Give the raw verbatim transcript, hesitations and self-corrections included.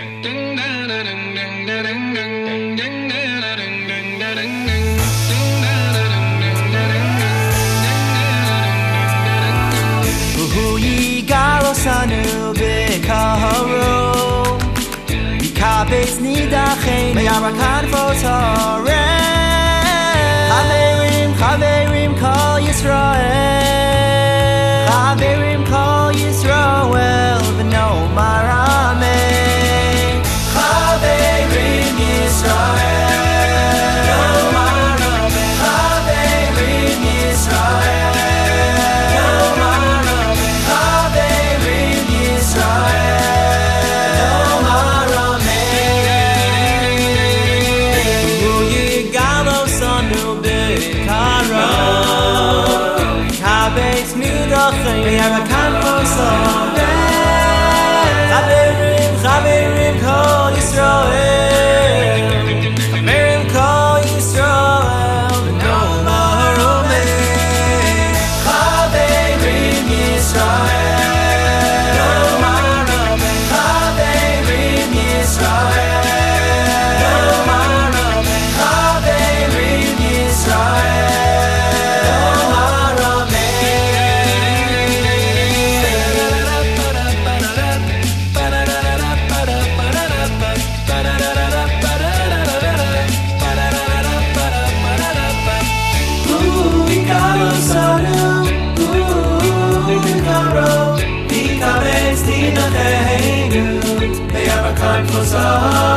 Sanu bekaro Ikabes nidachem Meyarakan fotore Chaverim, Chaverim kol Yisrael Chaverim kol Yisrael V'no marame Chaverim Yisrael No marame Chaverim Yisrael Meyarakan fotore Chaverim, Chaverim kol Yisrael Chaverim kol Yisrael V'no marame Chaverim Yisrael No marame Chaverim Yisrael No marame Chaverim Yisrael Meyarakan fotore